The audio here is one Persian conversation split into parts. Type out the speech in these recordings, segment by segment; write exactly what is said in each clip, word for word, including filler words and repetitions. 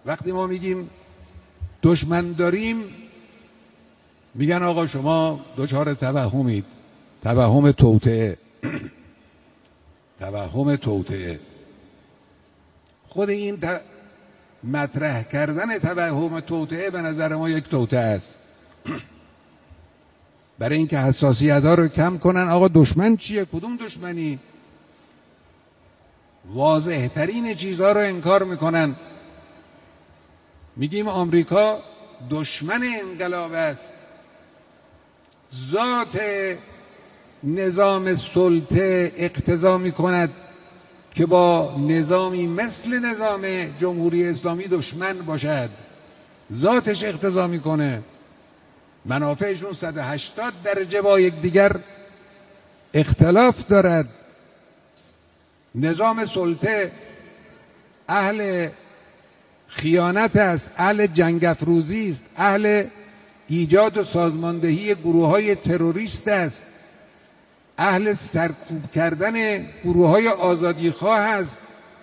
وقتی ما میگیم دشمن داریم، میگن آقا شما دچار توهمید، توهم توطئه. توهم توطئه. خود این ت... مطرح کردن توهم توطئه به نظر ما یک توطئه است. برای اینکه حساسیت ها رو کم کنن. آقا دشمن چیه؟ کدوم دشمنی؟ واضح ترین چیزها رو انکار میکنن. میگیم آمریکا دشمن انقلاب است. ذات نظام سلطه اقتضا میکند که با نظامی مثل نظام جمهوری اسلامی دشمن باشد. ذاتش اقتضا میکنه. منافعشون صد و هشتاد درجه با یکدیگر اختلاف دارد. نظام سلطه اهل خیانت است، اهل جنگ افروزی است، اهل ایجاد و سازماندهی گروه‌های تروریست است، اهل سرکوب کردن گروه‌های آزادیخواه است،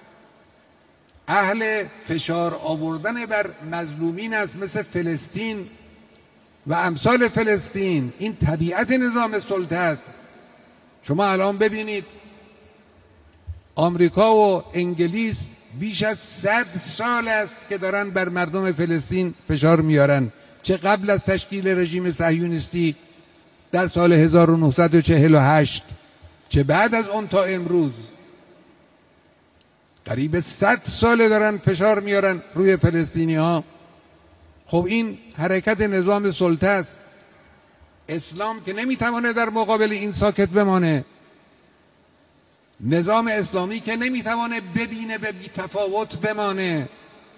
اهل فشار آوردن بر مظلومین است مثل فلسطین و امثال فلسطین. این طبیعت نظام سلطه است. شما الان ببینید آمریکا و انگلیس بیش از صد سال است که دارن بر مردم فلسطین فشار میارن، چه قبل از تشکیل رژیم صهیونیستی در سال هزار و نهصد و چهل و هشت، چه بعد از اون تا امروز. قریب صد ساله دارن فشار میارن روی فلسطینی ها. خب این حرکت نظام سلطه است. اسلام که نمیتوانه در مقابل این ساکت بمانه. نظام اسلامی که نمیتوانه ببینه به بی تفاوت بمانه.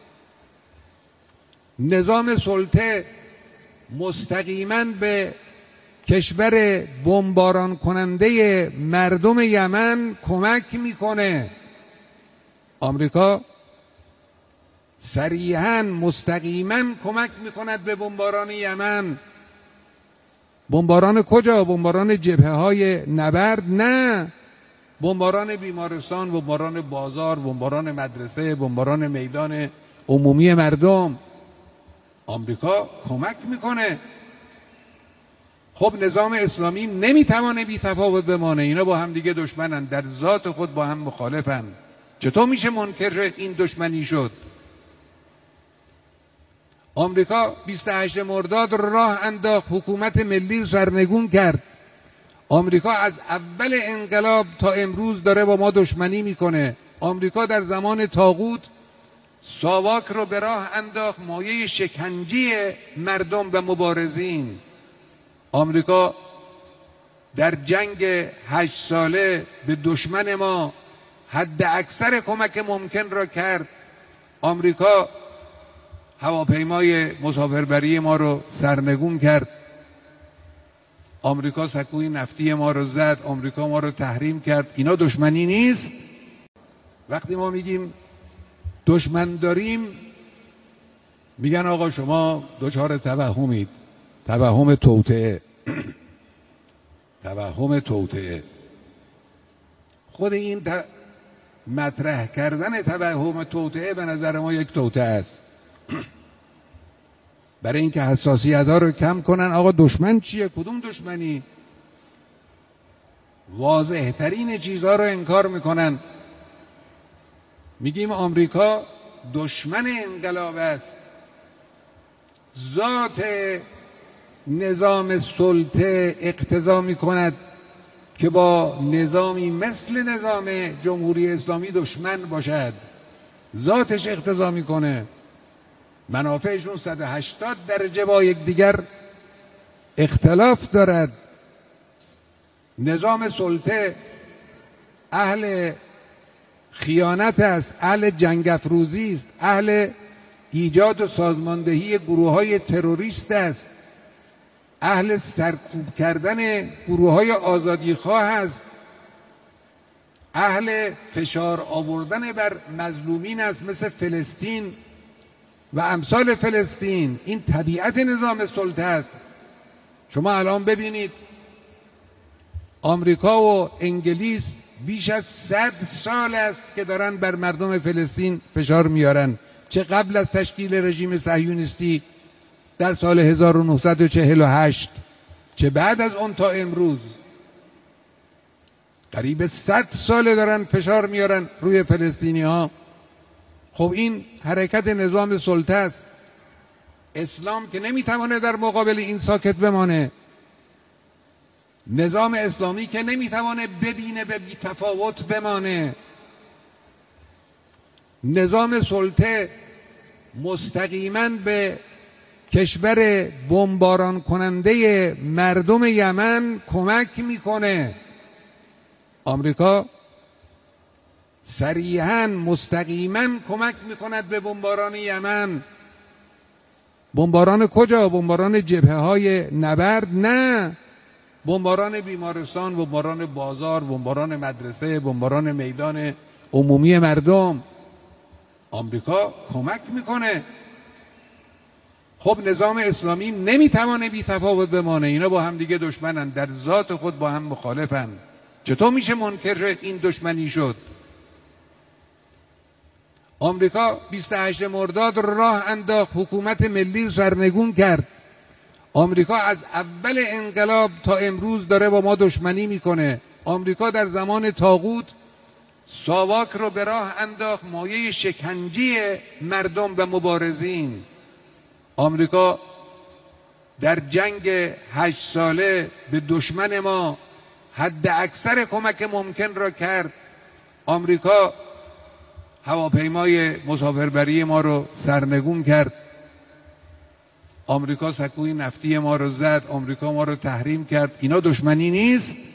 نظام سلطه مستقیما به کشور بمباران کننده مردم یمن کمک میکنه. آمریکا صریحاً مستقیما کمک میکند به بمباران یمن. بمباران کجا؟ بمباران جبهه های نبرد؟ نه، بمباران بیمارستان، بمباران بازار، بمباران مدرسه، بمباران میدان عمومی مردم. آمریکا کمک میکنه. خب نظام اسلامی نمیتوانه بی تفاوت بمانه. اینا با هم دیگه دشمنن، در ذات خود با هم مخالفن. چطور میشه منکر این دشمنی شد؟ آمریکا بیست و هشتم مرداد راه انداخت، حکومت ملی سرنگون کرد. آمریکا از اول انقلاب تا امروز داره با ما دشمنی میکنه. آمریکا در زمان طاغوت ساواک رو به راه انداخت، مایه شکنجی مردم و مبارزین. آمریکا در جنگ هشت ساله به دشمن ما حد اکثر کمک ممکن را کرد. آمریکا هواپیمای مسافربری ما رو سرنگون کرد. آمریکا سکوی نفتی ما رو زد. آمریکا ما رو تحریم کرد. اینا دشمنی نیست؟ وقتی ما میگیم دشمن داریم، میگن آقا شما دچار توهمید، توهم توطئه. توهم توطئه. خود این ت... مطرح کردن توهم توطئه به نظر ما یک توطئه است. برای اینکه حساسیت ها رو کم کنن. آقا دشمن چیه؟ کدوم دشمنی؟ واضح ترین چیزها رو انکار میکنن. میگیم آمریکا دشمن انقلاب است. ذات نظام سلطه اقتضا میکند که با نظامی مثل نظام جمهوری اسلامی دشمن باشد. ذاتش اقتضا میکنه. منافعشون صد و هشتاد درجه با یکدیگر اختلاف دارد. نظام سلطه اهل خیانت است، اهل جنگ افروزی است، اهل ایجاد و سازماندهی گروه‌های تروریست است، اهل سرکوب کردن گروه‌های آزادیخواه است، اهل فشار آوردن بر مظلومین است مثل فلسطین و امثال فلسطین. این طبیعت نظام سلطه است. شما الان ببینید آمریکا و انگلیس بیش از صد سال است که دارن بر مردم فلسطین فشار میارن، چه قبل از تشکیل رژیم صهیونیستی در سال هزار و نهصد و چهل و هشت، چه بعد از اون تا امروز. قریب صد ساله دارن فشار میارن روی فلسطینی ها. خب این حرکت نظام سلطه است. اسلام که نمیتوانه در مقابل این ساکت بمانه. نظام اسلامی که نمیتوانه ببینه به بی تفاوت بمانه. نظام سلطه مستقیما به کشور بمباران کننده مردم یمن کمک میکنه. آمریکا صریحاً مستقیما کمک میکند به بمباران یمن. بمباران کجا؟ بمباران جبهه های نبرد؟ نه، بمباران بیمارستان، بمباران بازار، بمباران مدرسه، بمباران میدان عمومی مردم. آمریکا کمک میکنه. خب نظام اسلامی نمیتوانه بی تفاوت بمانه. اینا با هم دیگه دشمنن، در ذات خود با هم مخالفن. چطور میشه منکر این دشمنی شد؟ آمریکا بیست و هشتم مرداد راه انداخت، حکومت ملی سرنگون کرد. آمریکا از اول انقلاب تا امروز داره با ما دشمنی میکنه. آمریکا در زمان طاغوت ساواک رو به راه انداخت، مایه شکنجی مردم و مبارزین. آمریکا در جنگ هشت ساله به دشمن ما حد اکثر کمک ممکن را کرد. آمریکا هواپیمای مسافربری ما رو سرنگون کرد. آمریکا سکوی نفتی ما رو زد. آمریکا ما رو تحریم کرد. اینا دشمنی نیست؟